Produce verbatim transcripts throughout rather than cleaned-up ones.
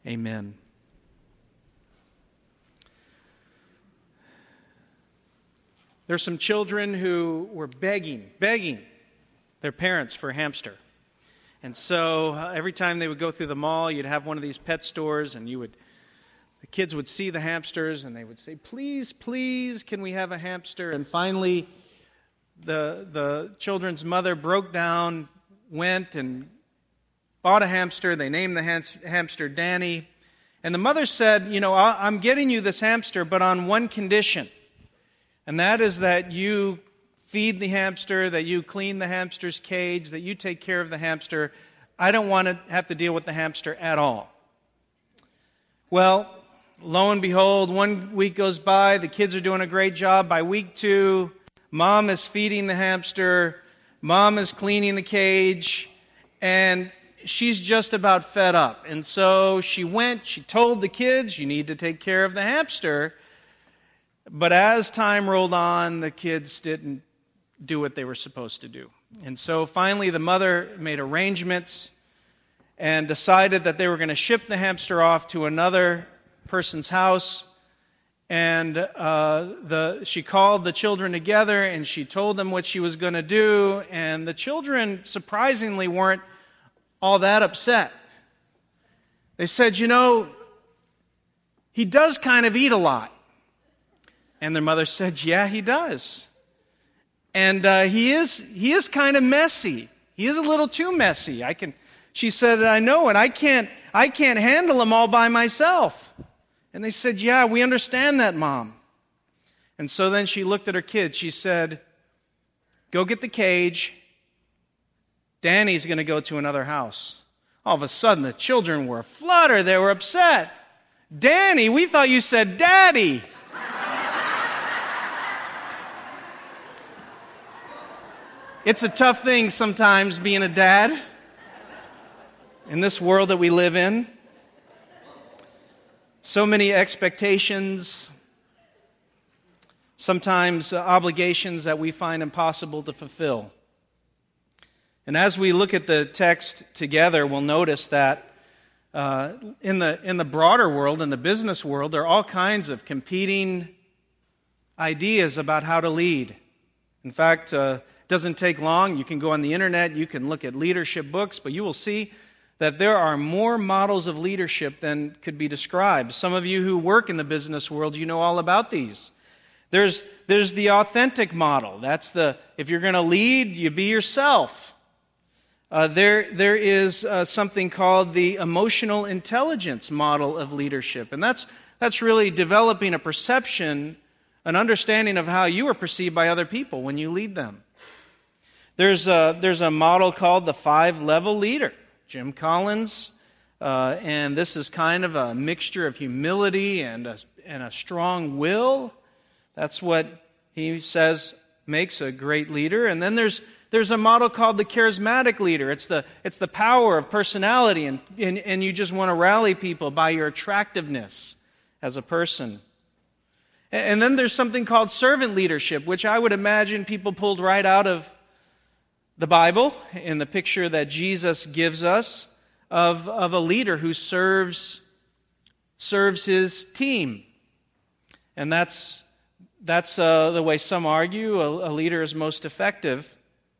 Amen. There's some children who were begging, begging their parents for a hamster. And so uh, every time they would go through the mall, you'd have one of these pet stores, and you would, the kids would see the hamsters, and they would say, please, please, can we have a hamster? And finally, the the children's mother broke down, went and bought a hamster. They named the ham- hamster Danny. And the mother said, you know, I'm getting you this hamster, but on one condition. And that is that you feed the hamster, that you clean the hamster's cage, that you take care of the hamster. I don't want to have to deal with the hamster at all. Well, lo and behold, one week goes by, the kids are doing a great job. By week two, mom is feeding the hamster, mom is cleaning the cage, and she's just about fed up. And so she went, she told the kids, you need to take care of the hamster. But as time rolled on, the kids didn't do what they were supposed to do. And so finally the mother made arrangements and decided that they were going to ship the hamster off to another person's house. And uh, the she called the children together and she told them what she was going to do. And the children surprisingly weren't all that upset. They said, you know, he does kind of eat a lot. And their mother said, yeah, he does. And uh, he is he is kind of messy. He is a little too messy. I can. She said, I know, and I can't I can't handle him all by myself. And they said, yeah, we understand that, Mom. And so then she looked at her kids. She said, go get the cage. Danny's going to go to another house. All of a sudden, the children were aflutter. They were upset. Danny, we thought you said Daddy. It's a tough thing sometimes being a dad in this world that we live in. So many expectations, sometimes uh, obligations that we find impossible to fulfill. And as we look at the text together, we'll notice that uh, in the in the broader world, in the business world, there are all kinds of competing ideas about how to lead. In fact, uh, it doesn't take long. You can go on the internet, you can look at leadership books, but you will see that there are more models of leadership than could be described. Some of you who work in the business world, you know all about these. There's, there's the authentic model. That's the, if you're going to lead, you be yourself. Uh, there, there is uh, something called the emotional intelligence model of leadership. And that's, that's really developing a perception, an understanding of how you are perceived by other people when you lead them. There's a, there's a model called the five-level leader. Jim Collins, uh, and this is kind of a mixture of humility and a, and a strong will. That's what he says makes a great leader. And then there's there's a model called the charismatic leader. It's the it's the power of personality, and and, and you just want to rally people by your attractiveness as a person. And, and then there's something called servant leadership, which I would imagine people pulled right out of the Bible, in the picture that Jesus gives us of, of a leader who serves, serves his team. And that's, that's uh, the way some argue a, a leader is most effective.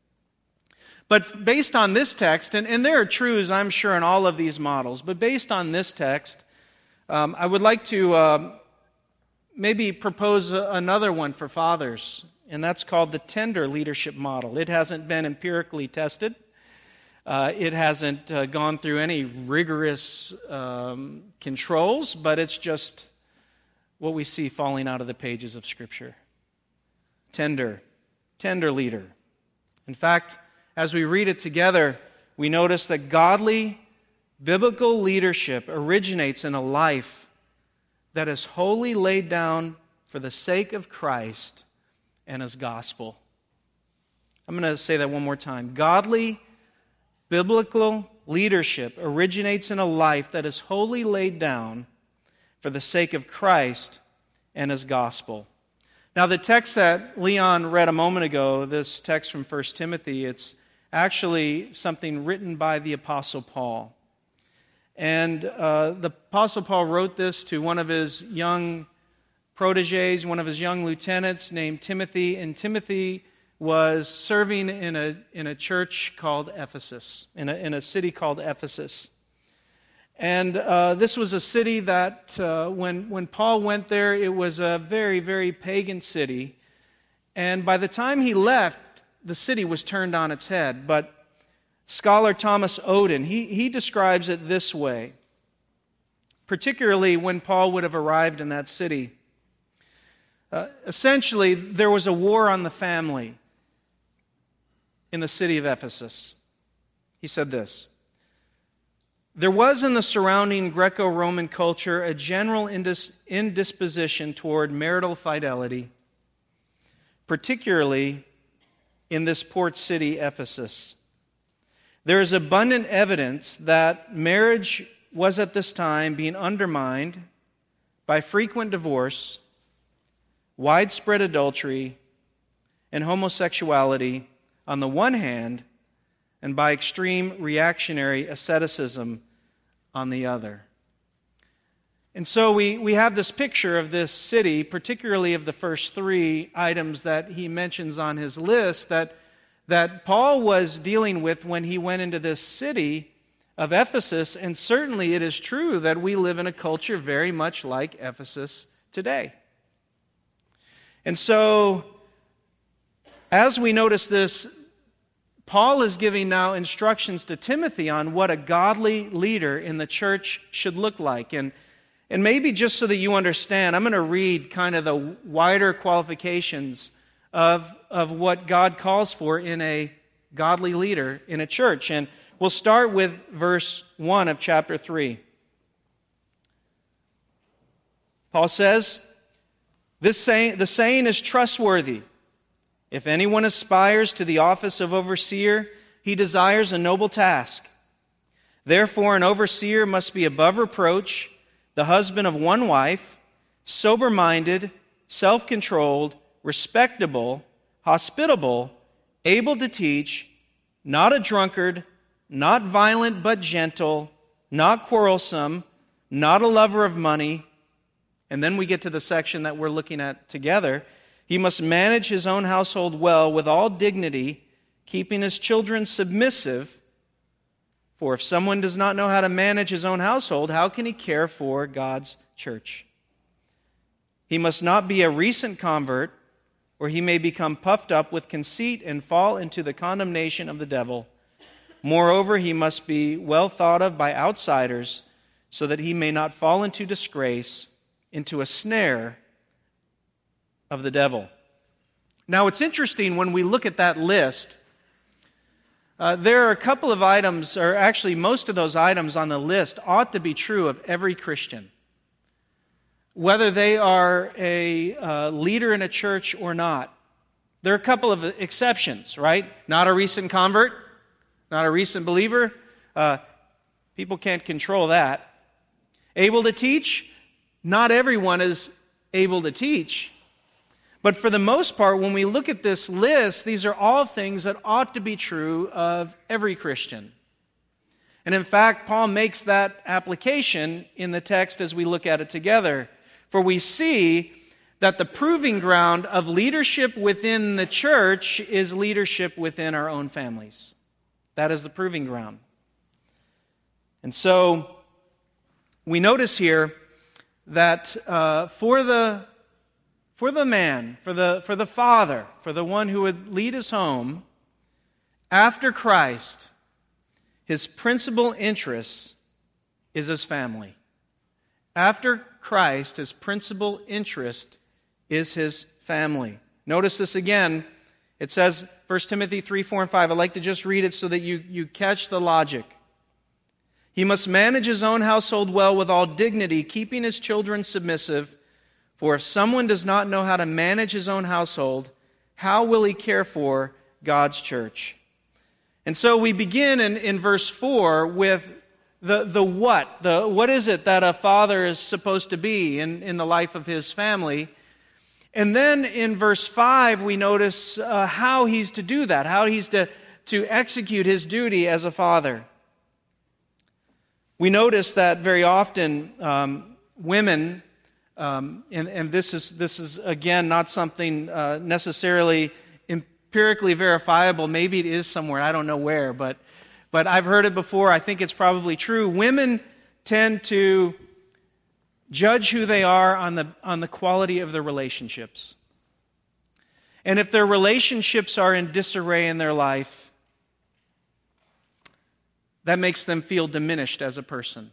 But based on this text, and, and there are truths, I'm sure, in all of these models, but based on this text, um, I would like to uh, maybe propose a, another one for fathers. And that's called the tender leadership model. It hasn't been empirically tested. Uh, it hasn't uh, gone through any rigorous um, controls, but it's just what we see falling out of the pages of Scripture. Tender, tender leader. In fact, as we read it together, we notice that godly, biblical leadership originates in a life that is wholly laid down for the sake of Christ and His gospel. I'm going to say that one more time. Godly, biblical leadership originates in a life that is wholly laid down for the sake of Christ and His gospel. Now, the text that Leon read a moment ago, this text from First Timothy, it's actually something written by the Apostle Paul. And uh, the Apostle Paul wrote this to one of his young proteges, one of his young lieutenants named Timothy. And Timothy was serving in a in a church called Ephesus, in a, in a city called Ephesus. And uh, this was a city that uh, when, when Paul went there, it was a very, very pagan city. And by the time he left, the city was turned on its head. But scholar Thomas Oden, he, he describes it this way, particularly when Paul would have arrived in that city. Uh, essentially, there was a war on the family in the city of Ephesus. He said this: there was in the surrounding Greco-Roman culture a general indis- indisposition toward marital fidelity, particularly in this port city, Ephesus. There is abundant evidence that marriage was at this time being undermined by frequent divorce, widespread adultery, and homosexuality on the one hand, and by extreme reactionary asceticism on the other. And so we, we have this picture of this city, particularly of the first three items that he mentions on his list, that, that Paul was dealing with when he went into this city of Ephesus. And certainly it is true that we live in a culture very much like Ephesus today. And so, as we notice this, Paul is giving now instructions to Timothy on what a godly leader in the church should look like. And, and maybe just so that you understand, I'm going to read kind of the wider qualifications of, of what God calls for in a godly leader in a church. And we'll start with verse one of chapter three. Paul says, This saying, the saying is trustworthy. If anyone aspires to the office of overseer, he desires a noble task. Therefore, an overseer must be above reproach, the husband of one wife, sober-minded, self-controlled, respectable, hospitable, able to teach, not a drunkard, not violent but gentle, not quarrelsome, not a lover of money. And then we get to the section that we're looking at together. He must manage his own household well with all dignity, keeping his children submissive. For if someone does not know how to manage his own household, how can he care for God's church? He must not be a recent convert, or he may become puffed up with conceit and fall into the condemnation of the devil. Moreover, he must be well thought of by outsiders, so that he may not fall into disgrace, into a snare of the devil. Now, it's interesting when we look at that list, uh, there are a couple of items, or actually most of those items on the list ought to be true of every Christian, whether they are a uh, leader in a church or not. There are a couple of exceptions, right? Not a recent convert, not a recent believer. Uh, people can't control that. Able to teach? Not everyone is able to teach. But for the most part, when we look at this list, these are all things that ought to be true of every Christian. And in fact, Paul makes that application in the text as we look at it together. For we see that the proving ground of leadership within the church is leadership within our own families. That is the proving ground. And so we notice here that uh, for the For the man, for the, for the father, for the one who would lead his home, after Christ, his principal interest is his family. After Christ, his principal interest is his family. Notice this again. It says, First Timothy three, four, and five. I'd like to just read it so that you, you catch the logic. He must manage his own household well with all dignity, keeping his children submissive. For if someone does not know how to manage his own household, how will he care for God's church? And so we begin in, in verse four with the, the what. The, what is it that a father is supposed to be in, in the life of his family? And then in verse five, we notice uh, how he's to do that, how he's to, to execute his duty as a father. We notice that very often um, women, um, and, and this is this is again not something uh, necessarily empirically verifiable. Maybe it is somewhere, I don't know where, but but I've heard it before. I think it's probably true. Women tend to judge who they are on the on the quality of their relationships. And if their relationships are in disarray in their life, that makes them feel diminished as a person.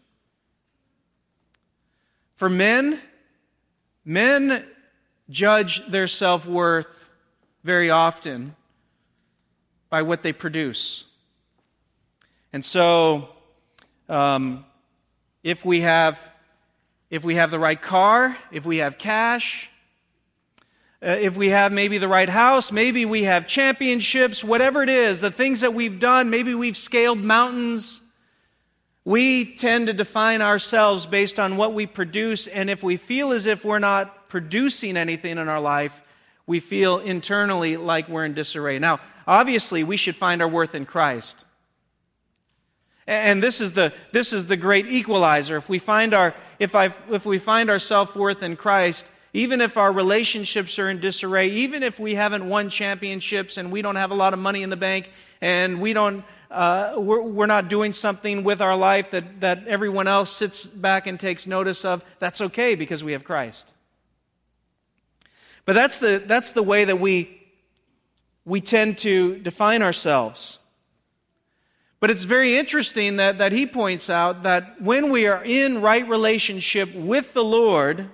For men, men judge their self-worth very often by what they produce. And so, um, if we have if we have the right car, if we have cash, uh, if we have maybe the right house, maybe we have championships, whatever it is, the things that we've done, maybe we've scaled mountains, we tend to define ourselves based on what we produce, and if we feel as if we're not producing anything in our life, we feel internally like we're in disarray. Now, obviously, we should find our worth in Christ. And this is the this is the great equalizer. If we find our if I if we find our self-worth in Christ, even if our relationships are in disarray, even if we haven't won championships and we don't have a lot of money in the bank and we don't uh, we're, we're not doing something with our life that that everyone else sits back and takes notice of, that's okay because we have Christ. But that's the that's the way that we we tend to define ourselves. But it's very interesting that, that he points out that when we are in right relationship with the Lord,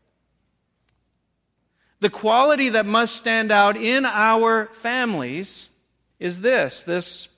the quality that must stand out in our families is this, this,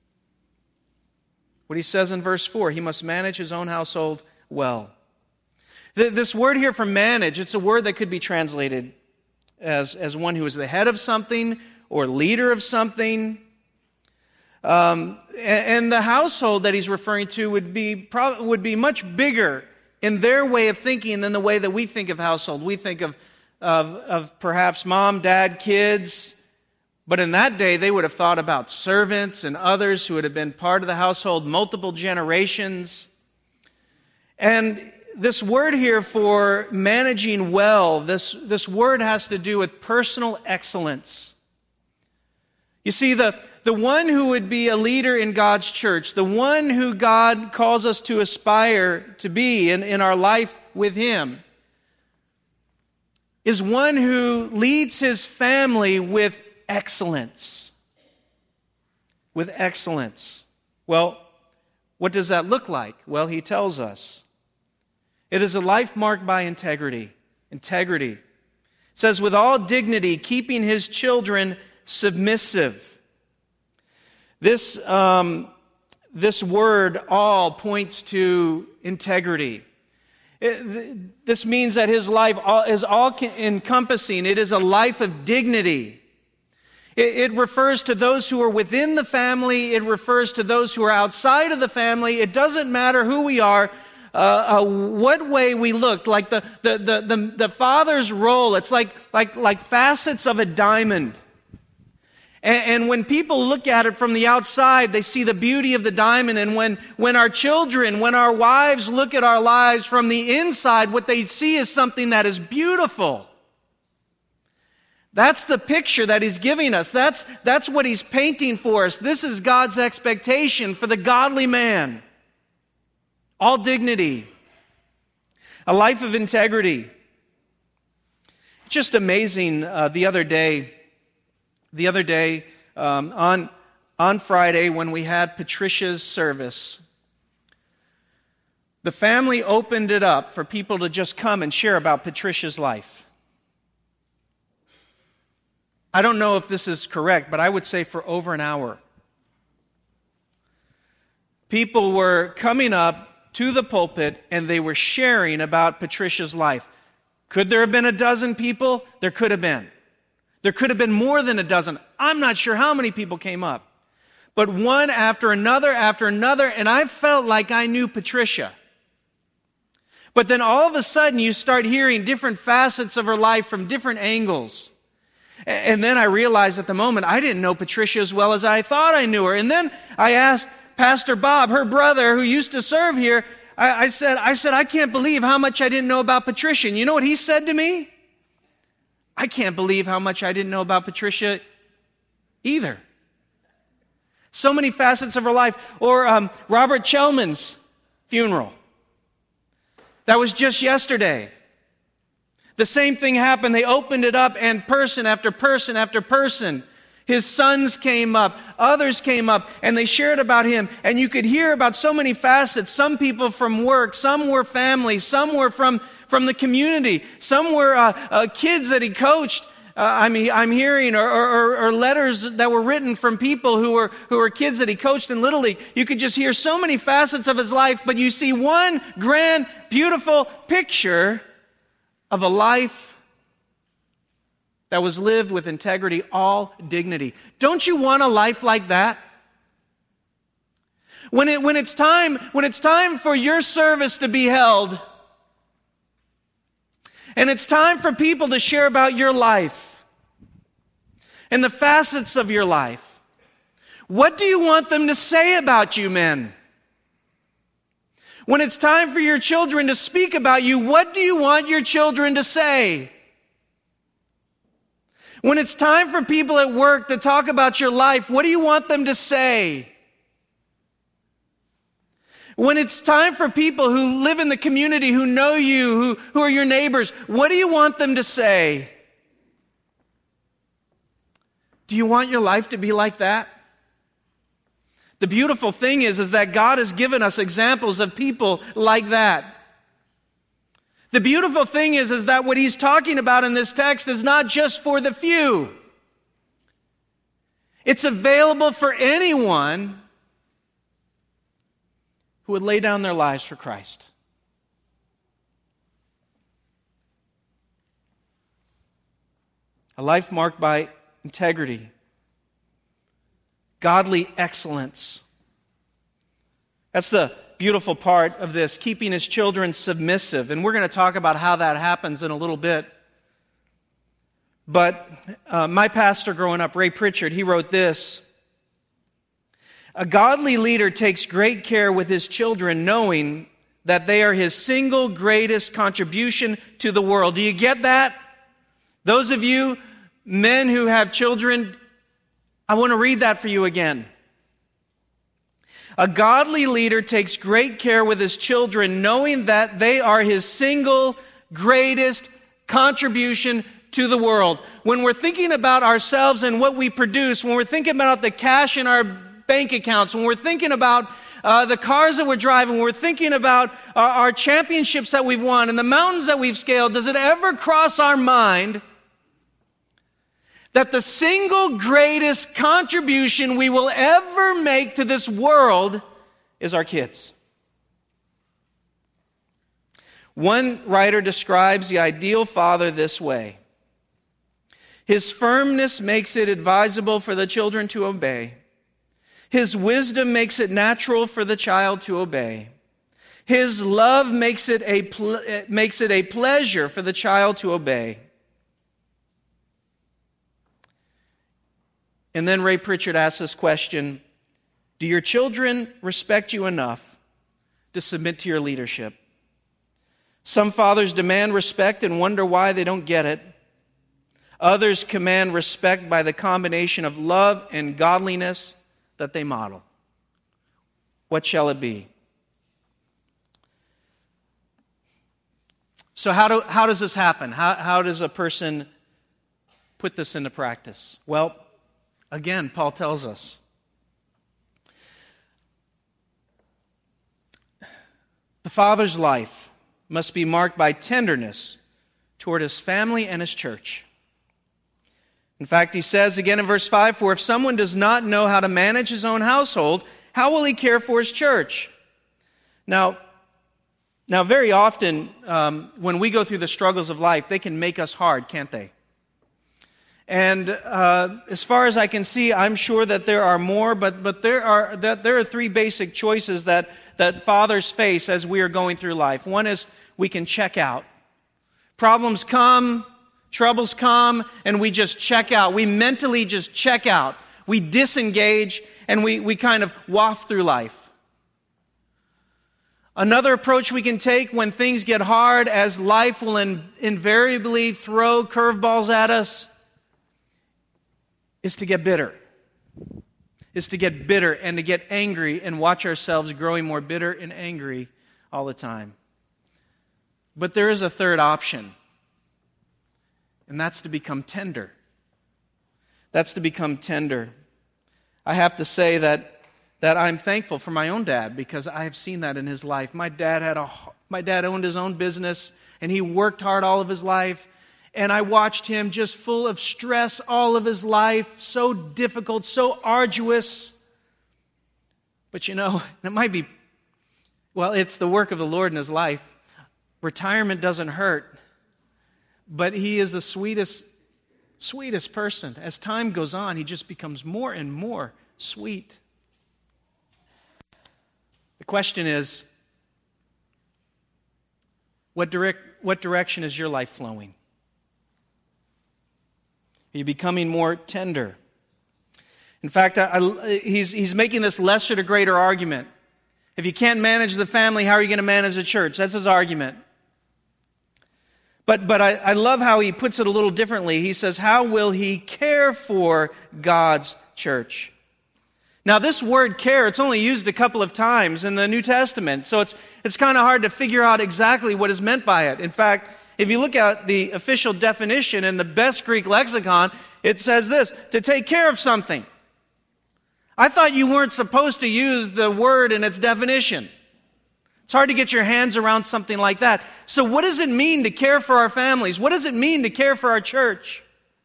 what he says in verse four, he must manage his own household well. This word here for manage, it's a word that could be translated as, as one who is the head of something or leader of something. Um, and the household that he's referring to would be pro- would be much bigger in their way of thinking than the way that we think of household. We think of, of, of perhaps mom, dad, kids. But in that day, they would have thought about servants and others who would have been part of the household, multiple generations. And this word here for managing well, this, this word has to do with personal excellence. You see, the The one who would be a leader in God's church, the one who God calls us to aspire to be in, in our life with Him, is one who leads his family with excellence. With excellence. Well, what does that look like? Well, he tells us. It is a life marked by integrity. Integrity. It says, with all dignity, keeping his children submissive. This, um, this word, all, points to integrity. It, this means that his life is all-encompassing. It is a life of dignity. It, it refers to those who are within the family. It refers to those who are outside of the family. It doesn't matter who we are, uh, uh, what way we look. Like the, the, the, the, the father's role, it's like, like, like facets of a diamond. And when people look at it from the outside, they see the beauty of the diamond. And when, when our children, when our wives look at our lives from the inside, what they see is something that is beautiful. That's the picture that he's giving us. That's, that's what he's painting for us. This is God's expectation for the godly man. All dignity. A life of integrity. It's just amazing uh, the other day. The other day, um, on, on Friday, when we had Patricia's service, the family opened it up for people to just come and share about Patricia's life. I don't know if this is correct, but I would say for over an hour. People were coming up to the pulpit and they were sharing about Patricia's life. Could there have been a dozen people? There could have been. There could have been more than a dozen. I'm not sure how many people came up. But one after another after another, and I felt like I knew Patricia. But then all of a sudden you start hearing different facets of her life from different angles. And then I realized at the moment I didn't know Patricia as well as I thought I knew her. And then I asked Pastor Bob, her brother, who used to serve here, I, I said, I said, I can't believe how much I didn't know about Patricia. And you know what he said to me? I can't believe how much I didn't know about Patricia either. So many facets of her life. Or um, Robert Chelman's funeral. That was just yesterday. The same thing happened. They opened it up, and person after person after person, his sons came up, others came up, and they shared about him. And you could hear about so many facets. Some people from work, some were family, some were from, from the community, some were uh, uh, kids that he coached. Uh, I mean, I'm hearing, or, or, or letters that were written from people who were who were kids that he coached in Little League. You could just hear so many facets of his life, but you see one grand, beautiful picture of a life that was lived with integrity, all dignity. Don't you want a life like that? When it when it's time when it's time for your service to be held, and it's time for people to share about your life and the facets of your life, what do you want them to say about you, men? When it's time for your children to speak about you, what do you want your children to say? When it's time for people at work to talk about your life, what do you want them to say? When it's time for people who live in the community, who know you, who, who are your neighbors, what do you want them to say? Do you want your life to be like that? The beautiful thing is, is that God has given us examples of people like that. The beautiful thing is, is that what he's talking about in this text is not just for the few. It's available for anyone who would lay down their lives for Christ. A life marked by integrity, godly excellence. That's the beautiful part of this, keeping his children submissive. And we're going to talk about how that happens in a little bit. But uh, my pastor growing up, Ray Pritchard, he wrote this: a godly leader takes great care with his children, knowing that they are his single greatest contribution to the world. Do you get that? Those of you men who have children, I want to read that for you again. A godly leader takes great care with his children, knowing that they are his single greatest contribution to the world. When we're thinking about ourselves and what we produce, when we're thinking about the cash in our bank accounts, when we're thinking about uh, the cars that we're driving, when we're thinking about our, our championships that we've won and the mountains that we've scaled, does it ever cross our mind that the single greatest contribution we will ever make to this world is our kids? One writer describes the ideal father this way: his firmness makes it advisable for the children to obey. His wisdom makes it natural for the child to obey. His love makes it a ple- makes it a pleasure for the child to obey. And then Ray Pritchard asks this question: do your children respect you enough to submit to your leadership? Some fathers demand respect and wonder why they don't get it. Others command respect by the combination of love and godliness that they model. What shall it be? So how do how does this happen? How how does a person put this into practice? Well, again, Paul tells us. The father's life must be marked by tenderness toward his family and his church. In fact, he says again in verse five, for if someone does not know how to manage his own household, how will he care for his church? Now, now very often um, when we go through the struggles of life, they can make us hard, can't they? And uh, as far as I can see, I'm sure that there are more, but but there are that there are three basic choices that that fathers face as we are going through life. One is we can check out. Problems come, troubles come, and we just check out. We mentally just check out. We disengage and we, we kind of waft through life. Another approach we can take when things get hard, as life will in, invariably throw curveballs at us, is to get bitter. Is to get bitter and to get angry and watch ourselves growing more bitter and angry all the time. But there is a third option, and that's to become tender. That's to become tender. I have to say that, that I'm thankful for my own dad, because I have seen that in his life. My dad had a my dad owned his own business, and he worked hard all of his life. And I watched him just full of stress all of his life, so difficult, so arduous. But you know, it might be, well, it's the work of the Lord in his life. Retirement doesn't hurt, but he is the sweetest, sweetest person. As time goes on, he just becomes more and more sweet. The question is, what direct, what direction is your life flowing? Are you becoming more tender? In fact, I, I, he's, he's making this lesser to greater argument. If you can't manage the family, how are you going to manage the church? That's his argument. But, but I, I love how he puts it a little differently. He says, how will he care for God's church? Now, this word care, it's only used a couple of times in the New Testament, so it's, it's kind of hard to figure out exactly what is meant by it. In fact, if you look at the official definition in the best Greek lexicon, it says this: to take care of something. I thought you weren't supposed to use the word in its definition. It's hard to get your hands around something like that. So what does it mean to care for our families? What does it mean to care for our church?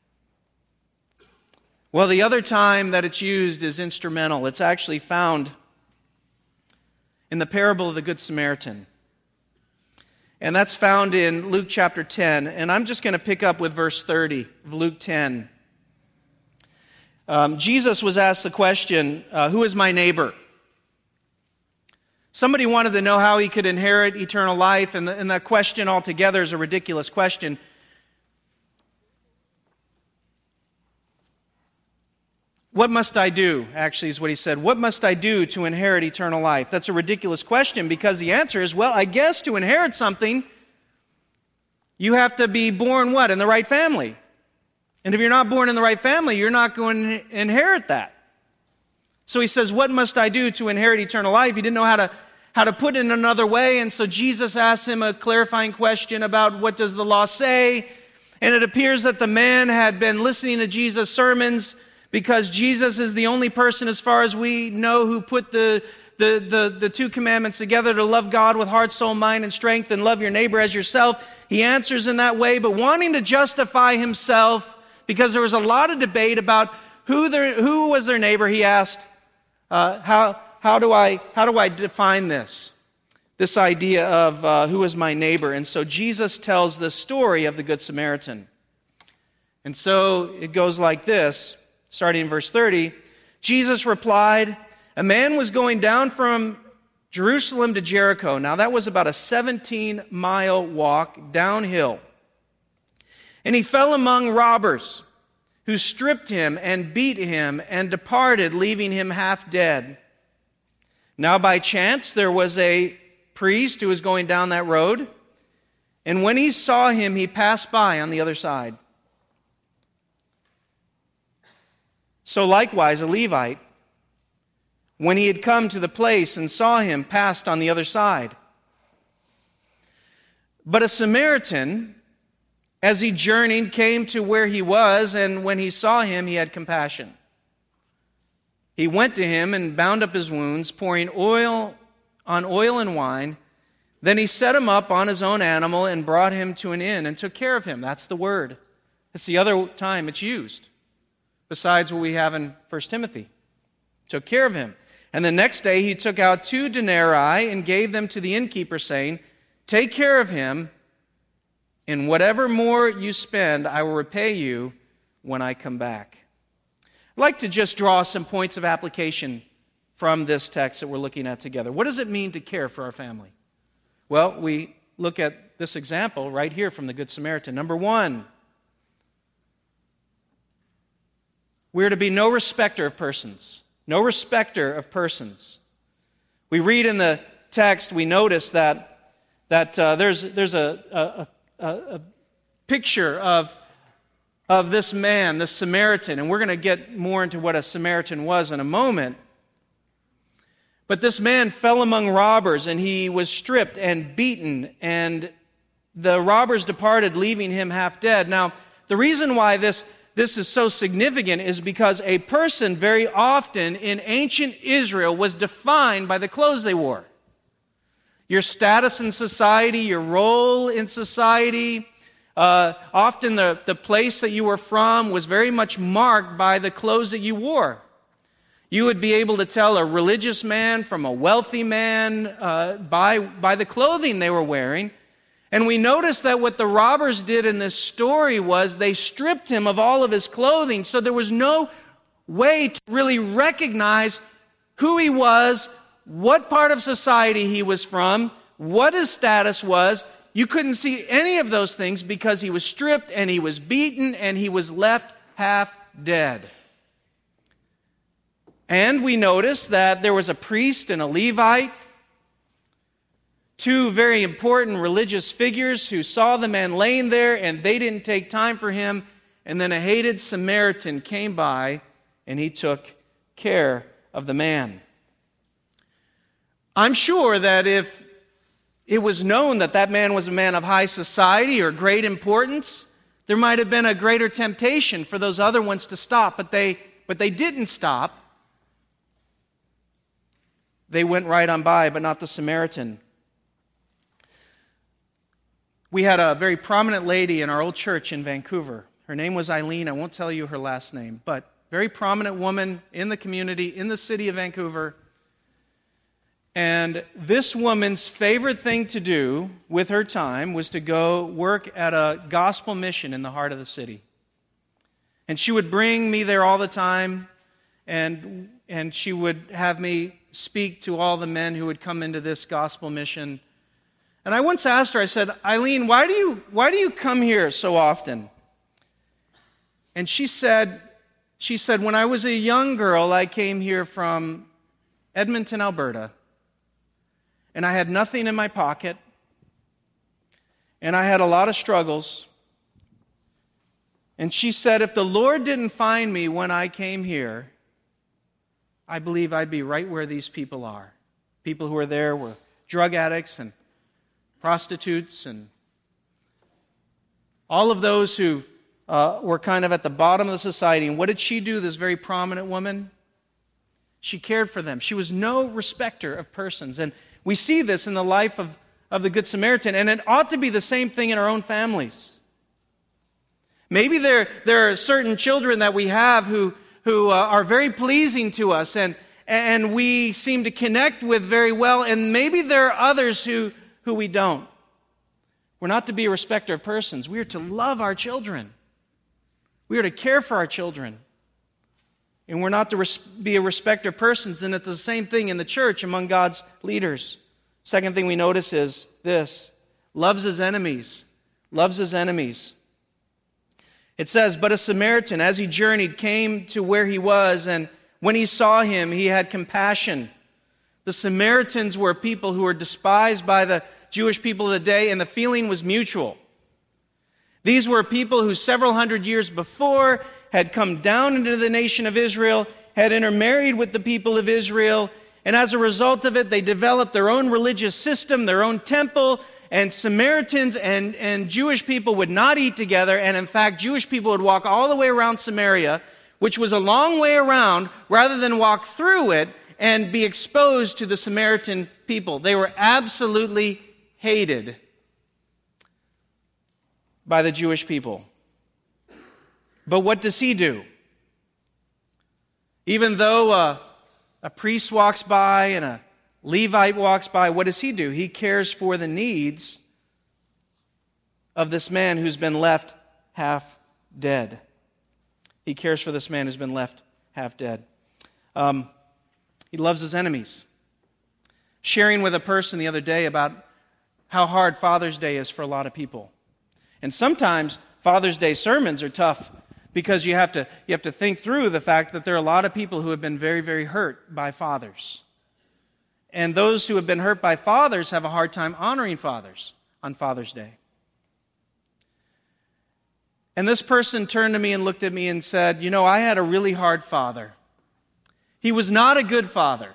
Well, the other time that it's used is instrumental. It's actually found in the parable of the Good Samaritan. And that's found in Luke chapter ten. And I'm just going to pick up with verse thirty of Luke ten. Um, Jesus was asked the question, uh, who is my neighbor? Somebody wanted to know how he could inherit eternal life, and, the, and that question altogether is a ridiculous question. What must I do, actually, is what he said. What must I do to inherit eternal life? That's a ridiculous question, because the answer is, well, I guess to inherit something, you have to be born what? In the right family. And if you're not born in the right family, you're not going to inherit that. So he says, what must I do to inherit eternal life? He didn't know how to, how to put it in another way, and so Jesus asked him a clarifying question about what does the law say. And it appears that the man had been listening to Jesus' sermons, because Jesus is the only person, as far as we know, who put the, the, the, the two commandments together, to love God with heart, soul, mind, and strength, and love your neighbor as yourself. He answers in that way, but wanting to justify himself, because there was a lot of debate about who, their, who was their neighbor, he asked, uh, how, how, do I, how do I define this? This idea of uh, who is my neighbor. And so Jesus tells the story of the Good Samaritan. And so it goes like this. Starting in verse thirty, Jesus replied, a man was going down from Jerusalem to Jericho. Now that was about a seventeen-mile walk downhill. And he fell among robbers, who stripped him and beat him and departed, leaving him half dead. Now by chance there was a priest who was going down that road, and when he saw him, he passed by on the other side. So likewise, a Levite, when he had come to the place and saw him, passed on the other side. But a Samaritan, as he journeyed, came to where he was, and when he saw him, he had compassion. He went to him and bound up his wounds, pouring oil on oil and wine. Then he set him up on his own animal and brought him to an inn and took care of him. That's the word. It's the other time it's used, besides what we have in First Timothy. Took care of him. And the next day he took out two denarii and gave them to the innkeeper, saying, take care of him, and whatever more you spend, I will repay you when I come back. I'd like to just draw some points of application from this text that we're looking at together. What does it mean to care for our family? Well, we look at this example right here from the Good Samaritan. Number one, We're to be no respecter of persons. No respecter of persons. We read in the text, we notice that, that uh, there's, there's a, a, a, a picture of, of this man, this Samaritan, and we're going to get more into what a Samaritan was in a moment. But this man fell among robbers, and he was stripped and beaten, and the robbers departed, leaving him half dead. Now, the reason why this, this is so significant is because a person very often in ancient Israel was defined by the clothes they wore. Your status in society, your role in society, uh, often the, the place that you were from was very much marked by the clothes that you wore. You would be able to tell a religious man from a wealthy man uh, by, by the clothing they were wearing. And we notice that what the robbers did in this story was they stripped him of all of his clothing, so there was no way to really recognize who he was, what part of society he was from, what his status was. You couldn't see any of those things because he was stripped and he was beaten and he was left half dead. And we notice that there was a priest and a Levite, two very important religious figures who saw the man laying there, and they didn't take time for him. And then a hated Samaritan came by, and he took care of the man. I'm sure that if it was known that that man was a man of high society or great importance, there might have been a greater temptation for those other ones to stop, but they, but they didn't stop. They went right on by, but not the Samaritan. We had a very prominent lady in our old church in Vancouver. Her name was Eileen. I won't tell you her last name, but very prominent woman in the community, in the city of Vancouver. And this woman's favorite thing to do with her time was to go work at a gospel mission in the heart of the city. And she would bring me there all the time, and, and she would have me speak to all the men who would come into this gospel mission. And I once asked her, I said, Eileen, why do you, why do you come here so often? And she said, she said, when I was a young girl, I came here from Edmonton, Alberta, and I had nothing in my pocket, and I had a lot of struggles. And she said, if the Lord didn't find me when I came here, I believe I'd be right where these people are. People who are there were drug addicts and prostitutes and all of those who uh, were kind of at the bottom of the society. And what did she do, this very prominent woman? She cared for them. She was no respecter of persons. And we see this in the life of, of the Good Samaritan, and it ought to be the same thing in our own families. Maybe there, there are certain children that we have who, who uh, are very pleasing to us, and, and we seem to connect with very well, and maybe there are others who, who we don't. We're not to be a respecter of persons. We are to love our children. We are to care for our children. And we're not to res- be a respecter of persons, and it's the same thing in the church among God's leaders. Second thing we notice is this: loves his enemies. Loves his enemies. It says, but a Samaritan, as he journeyed, came to where he was, and when he saw him, he had compassion. The Samaritans were people who were despised by the Jewish people of the day, and the feeling was mutual. These were people who several hundred years before had come down into the nation of Israel, had intermarried with the people of Israel, and as a result of it, they developed their own religious system, their own temple, and Samaritans and, and Jewish people would not eat together, and in fact, Jewish people would walk all the way around Samaria, which was a long way around, rather than walk through it and be exposed to the Samaritan people. They were absolutely hated by the Jewish people. But what does he do? Even though a, a priest walks by and a Levite walks by, what does he do? He cares for the needs of this man who's been left half dead. He cares for this man who's been left half dead. Um, he loves his enemies. Sharing with a person the other day about how hard Father's Day is for a lot of people. And sometimes Father's Day sermons are tough because you have to you have to think through the fact that there are a lot of people who have been very, very hurt by fathers. And those who have been hurt by fathers have a hard time honoring fathers on Father's Day. And this person turned to me and looked at me and said, you know, I had a really hard father. He was not a good father.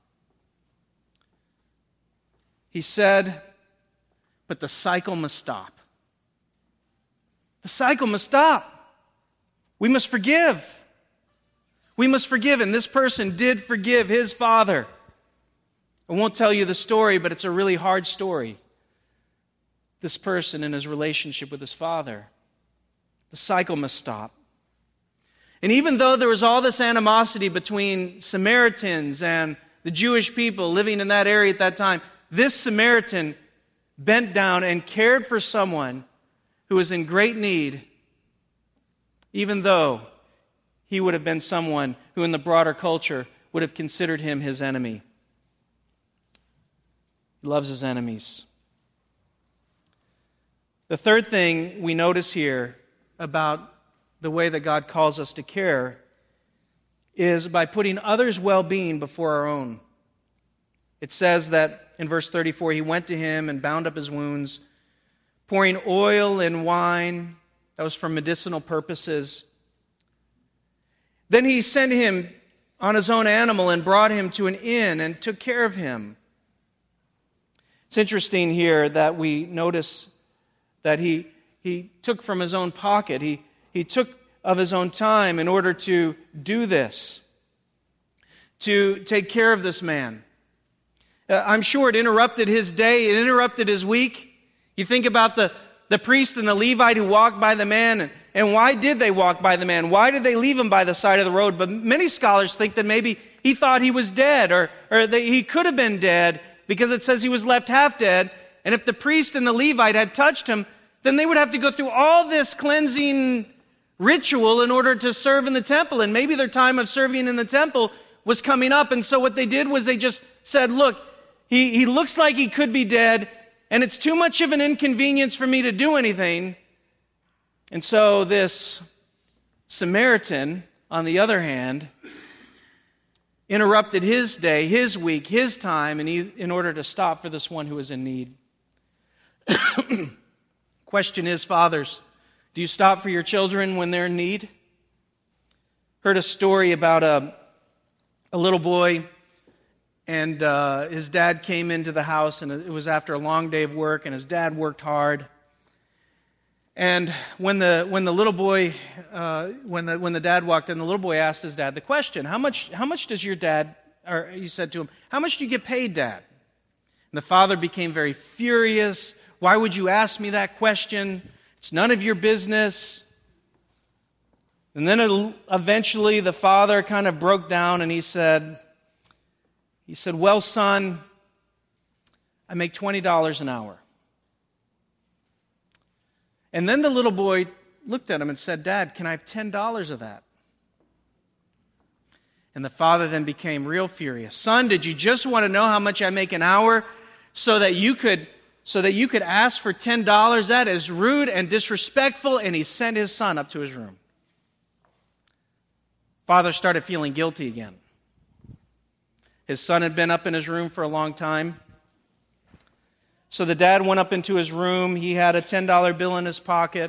He said, but the cycle must stop. The cycle must stop. We must forgive. We must forgive. And this person did forgive his father. I won't tell you the story, but it's a really hard story. This person and his relationship with his father. The cycle must stop. And even though there was all this animosity between Samaritans and the Jewish people living in that area at that time, this Samaritan bent down and cared for someone who was in great need, even though he would have been someone who in the broader culture would have considered him his enemy. He loves his enemies. The third thing we notice here about the way that God calls us to care is by putting others' well-being before our own. It says that in verse thirty-four, he went to him and bound up his wounds, pouring oil and wine. That was for medicinal purposes. Then he sent him on his own animal and brought him to an inn and took care of him. It's interesting here that we notice that he, he took from his own pocket. He, he took of his own time in order to do this, to take care of this man. Uh, I'm sure it interrupted his day. It interrupted his week. You think about the, the priest and the Levite who walked by the man. And, and why did they walk by the man? Why did they leave him by the side of the road? But many scholars think that maybe he thought he was dead, or, or that he could have been dead, because it says he was left half dead. And if the priest and the Levite had touched him, then they would have to go through all this cleansing ritual in order to serve in the temple. And maybe their time of serving in the temple was coming up. And so what they did was they just said, look, he, he looks like he could be dead, and it's too much of an inconvenience for me to do anything. And so this Samaritan, on the other hand, interrupted his day, his week, his time in, in order to stop for this one who was in need. Question is, fathers, do you stop for your children when they're in need? Heard a story about a, a little boy, and uh, his dad came into the house, and it was after a long day of work, and his dad worked hard. And when the when the little boy uh, when the when the dad walked in, the little boy asked his dad the question, "How much how much does your dad?" Or he said to him, "How much do you get paid, Dad?" And the father became very furious. "Why would you ask me that question? It's none of your business." And then it, eventually the father kind of broke down and he said, he said, "Well, son, I make twenty dollars an hour." And then the little boy looked at him and said, "Dad, can I have ten dollars of that?" And the father then became real furious. "Son, did you just want to know how much I make an hour so that you could so that you could ask for ten dollars? That is rude and disrespectful." And he sent his son up to his room. Father started feeling guilty again. His son had been up in his room for a long time. So the dad went up into his room. He had a ten dollar bill in his pocket.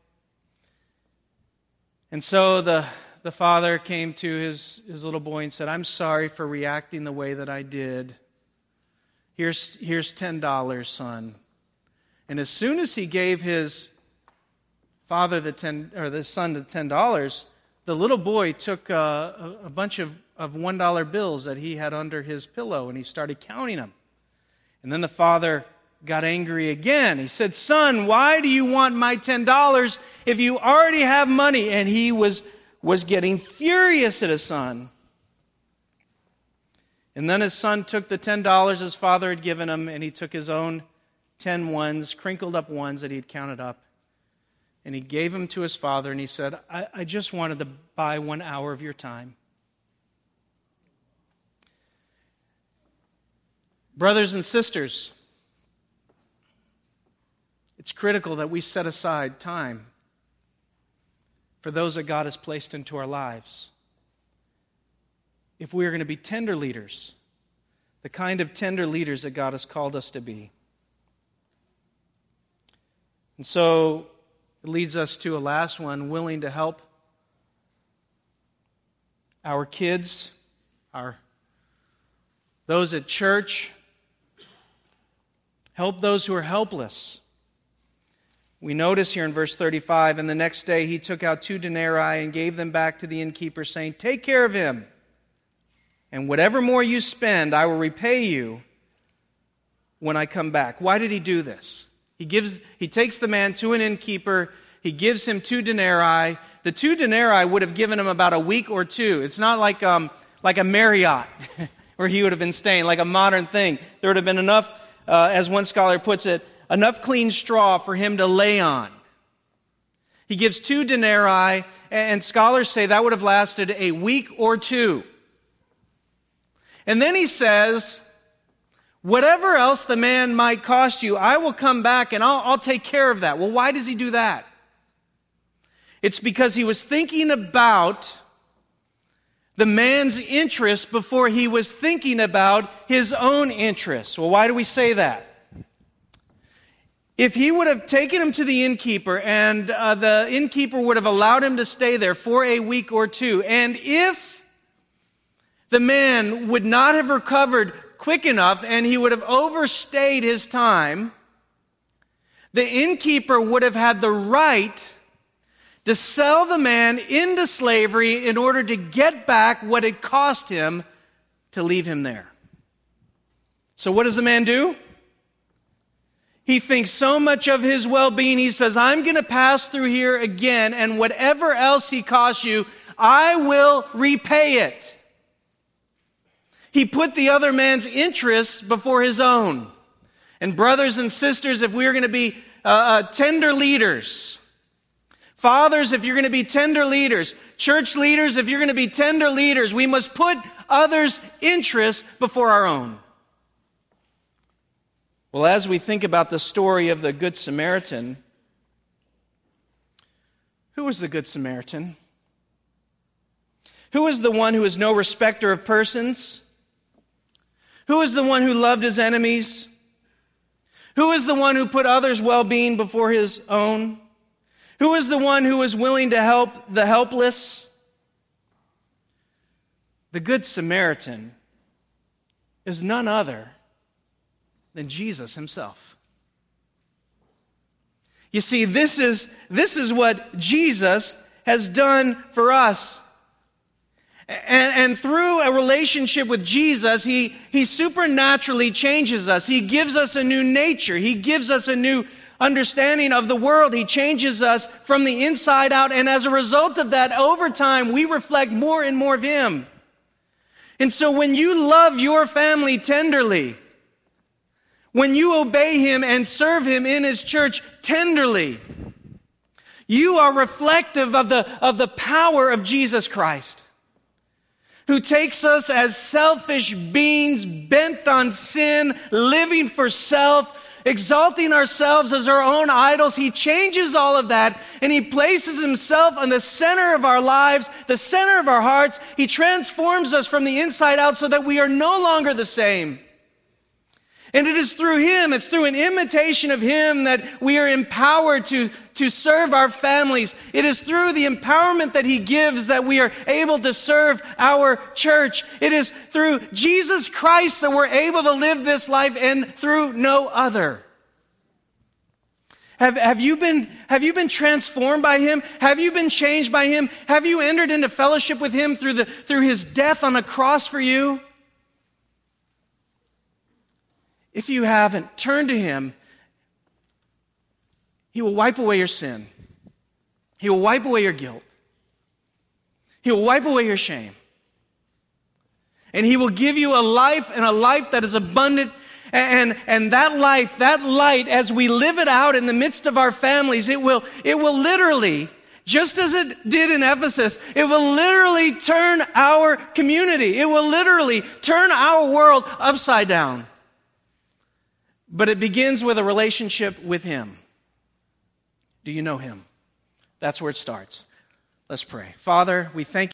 And so the, the father came to his, his little boy and said, "I'm sorry for reacting the way that I did. Here's, here's ten dollars, son." And as soon as he gave his father the ten, or the son the ten dollars, the little boy took a, a bunch of, of one dollar bills that he had under his pillow, and he started counting them. And then the father got angry again. He said, "Son, why do you want my ten dollars if you already have money?" And he was, was getting furious at his son. And then his son took the ten dollars his father had given him, and he took his own ten ones, crinkled up ones that he had counted up, and he gave them to his father, and he said, I, I just wanted to buy one hour of your time." Brothers and sisters, it's critical that we set aside time for those that God has placed into our lives. If we are going to be tender leaders, the kind of tender leaders that God has called us to be. And so it leads us to a last one, willing to help our kids, our those at church, help those who are helpless. We notice here in verse thirty-five, and the next day he took out two denarii and gave them back to the innkeeper, saying, "Take care of him, and whatever more you spend, I will repay you when I come back." Why did he do this? He gives, he takes the man to an innkeeper, he gives him two denarii. The two denarii would have given him about a week or two. It's not like um, like a Marriott where he would have been staying, like a modern thing. There would have been enough, uh, as one scholar puts it, enough clean straw for him to lay on. He gives two denarii, and scholars say that would have lasted a week or two. And then he says, whatever else the man might cost you, I will come back and I'll, I'll take care of that. Well, why does he do that? It's because he was thinking about the man's interest before he was thinking about his own interests. Well, why do we say that? If he would have taken him to the innkeeper and uh, the innkeeper would have allowed him to stay there for a week or two, and if the man would not have recovered quick enough and he would have overstayed his time, the innkeeper would have had the right to sell the man into slavery in order to get back what it cost him to leave him there. So what does the man do? He thinks so much of his well-being, he says, I'm going to pass through here again, and whatever else he costs you, I will repay it. He put the other man's interests before his own. And brothers and sisters, if we are going to be uh, uh, tender leaders, fathers, if you're going to be tender leaders, church leaders, if you're going to be tender leaders, we must put others' interests before our own. Well, as we think about the story of the Good Samaritan, who was the Good Samaritan? Who is the one who is no respecter of persons? Who is the one who loved his enemies? Who is the one who put others' well-being before his own? Who is the one who is willing to help the helpless? The Good Samaritan is none other than Jesus himself. You see, this is, this is what Jesus has done for us. And, and through a relationship with Jesus, he, he supernaturally changes us. He gives us a new nature. He gives us a new understanding of the world. He changes us from the inside out. And as a result of that, over time, we reflect more and more of Him. And so when you love your family tenderly, when you obey Him and serve Him in His church tenderly, you are reflective of the, of the power of Jesus Christ, who takes us as selfish beings bent on sin, living for self, exalting ourselves as our own idols. He changes all of that, and He places Himself on the center of our lives, the center of our hearts. He transforms us from the inside out so that we are no longer the same. And it is through Him, it's through an imitation of Him that we are empowered to, to serve our families. It is through the empowerment that He gives that we are able to serve our church. It is through Jesus Christ that we're able to live this life, and through no other. Have, have you been, have you been transformed by Him? Have you been changed by Him? Have you entered into fellowship with Him through, the, through His death on the cross for you? If you haven't, turn to Him. He will wipe away your sin. He will wipe away your guilt. He will wipe away your shame. And He will give you a life, and a life that is abundant. And, and that life, that light, as we live it out in the midst of our families, it will, it will literally, just as it did in Ephesus, it will literally turn our community. It will literally turn our world upside down. But it begins with a relationship with Him. Do you know Him? That's where it starts. Let's pray. Father, we thank you.